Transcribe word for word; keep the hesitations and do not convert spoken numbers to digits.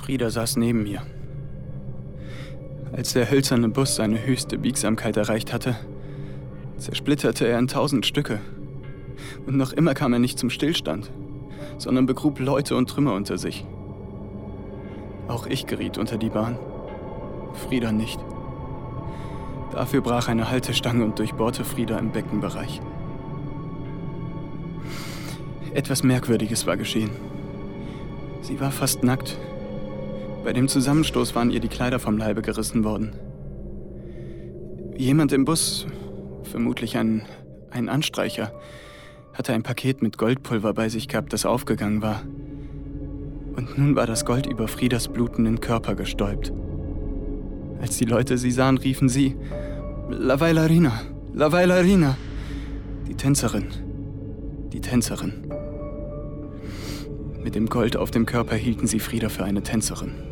Frida saß neben mir. Als der hölzerne Bus seine höchste Biegsamkeit erreicht hatte, zersplitterte er in tausend Stücke. Und noch immer kam er nicht zum Stillstand, sondern begrub Leute und Trümmer unter sich. Auch ich geriet unter die Bahn. Frida nicht. Dafür brach eine Haltestange und durchbohrte Frida im Beckenbereich. Etwas Merkwürdiges war geschehen. Sie war fast nackt. Bei dem Zusammenstoß waren ihr die Kleider vom Leibe gerissen worden. Jemand im Bus, vermutlich ein, ein Anstreicher, hatte ein Paket mit Goldpulver bei sich gehabt, das aufgegangen war. Und nun war das Gold über Fridas blutenden Körper gestäubt. Als die Leute sie sahen, riefen sie: La Bailarina, La Bailarina. Die Tänzerin, die Tänzerin. Mit dem Gold auf dem Körper hielten sie Frida für eine Tänzerin.